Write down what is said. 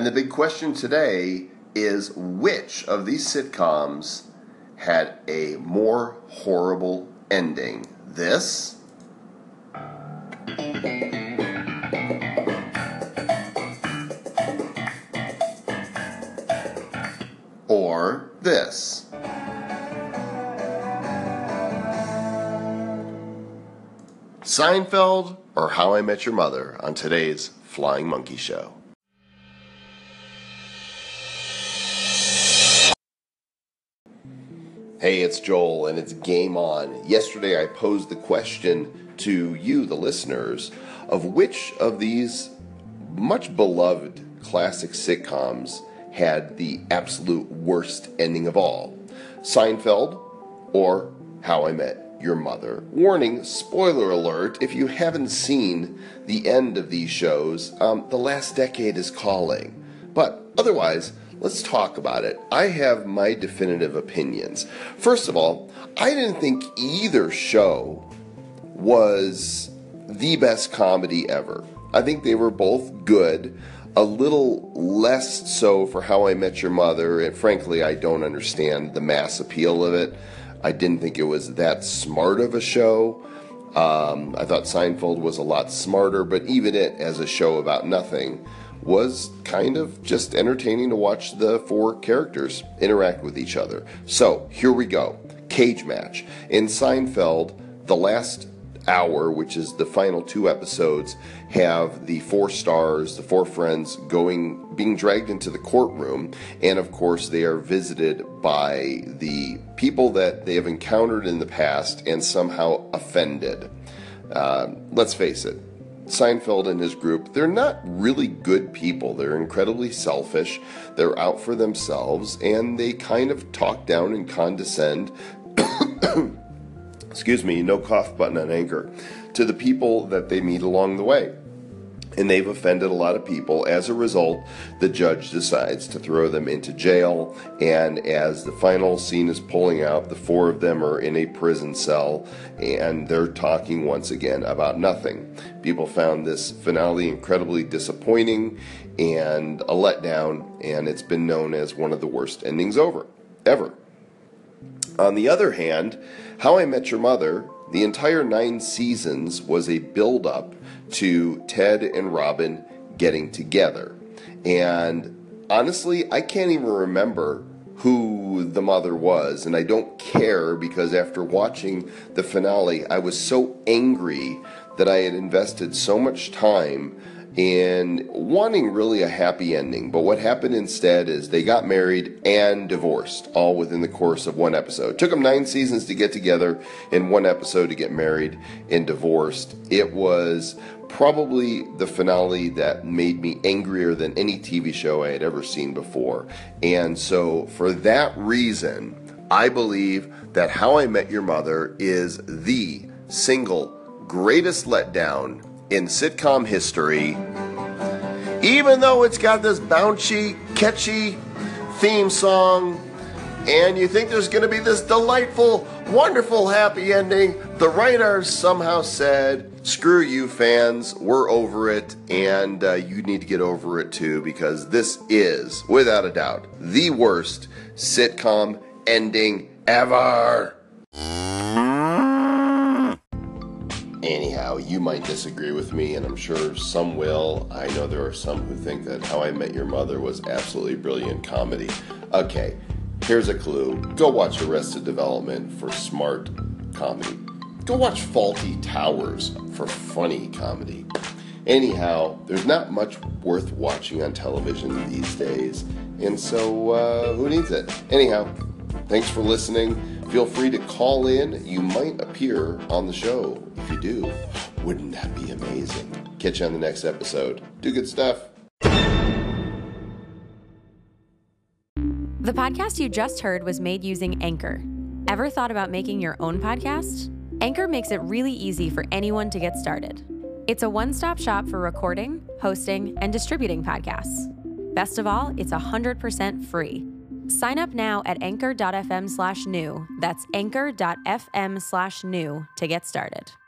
And the big question today is, which of these sitcoms had a more horrible ending? This or this? Seinfeld or How I Met Your Mother on today's Flying Monkey Show. Hey, it's Joel, and it's Game On. Yesterday I posed the question to you, the listeners, of which of these much beloved classic sitcoms had the absolute worst ending of all. Seinfeld or How I Met Your Mother. Warning, spoiler alert, if you haven't seen the end of these shows, the last decade is calling. But otherwise, let's talk about it. I have my definitive opinions. First of all, I didn't think either show was the best comedy ever. I think they were both good. A little less so for How I Met Your Mother, and frankly, I don't understand the mass appeal of it. I didn't think it was that smart of a show. I thought Seinfeld was a lot smarter, but even it, as a show about nothing, was kind of just entertaining to watch the four characters interact with each other. So, here we go. Cage match. In Seinfeld, the last hour, which is the final two episodes, have the four stars, the four friends, being dragged into the courtroom, and of course they are visited by the people that they have encountered in the past and somehow offended. Let's face it, Seinfeld and his group, they're not really good people. They're incredibly selfish. They're out for themselves, and they kind of talk down and condescend excuse me, no cough button on Anchor, to the people that they meet along the way. And they've offended a lot of people. As a result, the judge decides to throw them into jail, and as the final scene is pulling out, the four of them are in a prison cell, and they're talking once again about nothing. People found this finale incredibly disappointing and a letdown, and it's been known as one of the worst endings ever. On the other hand, How I Met Your Mother, the entire 9 seasons was a build-up to Ted and Robin getting together. And honestly, I can't even remember who the mother was, and I don't care because after watching the finale, I was so angry that I had invested so much time in wanting really a happy ending. But what happened instead is they got married and divorced, all within the course of one episode. It took them 9 seasons to get together, in one episode to get married and divorced. It was probably the finale that made me angrier than any TV show I had ever seen before. And so for that reason, I believe that How I Met Your Mother is the single greatest letdown in sitcom history, even though it's got this bouncy, catchy theme song, and you think there's going to be this delightful, wonderful, happy ending. The writers somehow said, screw you fans, we're over it, and you need to get over it too, because this is, without a doubt, the worst sitcom ending ever. Anyhow, you might disagree with me, and I'm sure some will. I know there are some who think that How I Met Your Mother was absolutely brilliant comedy. Okay, here's a clue. Go watch Arrested Development for smart comedy. Go watch Fawlty Towers for funny comedy. Anyhow, there's not much worth watching on television these days, and so who needs it? Anyhow, thanks for listening. Feel free to call in. You might appear on the show. If you do, wouldn't that be amazing? Catch you on the next episode. Do good stuff. The podcast you just heard was made using Anchor. Ever thought about making your own podcast? Anchor makes it really easy for anyone to get started. It's a one-stop shop for recording, hosting, and distributing podcasts. Best of all, it's 100% free. Sign up now at anchor.fm/new. That's anchor.fm/new to get started.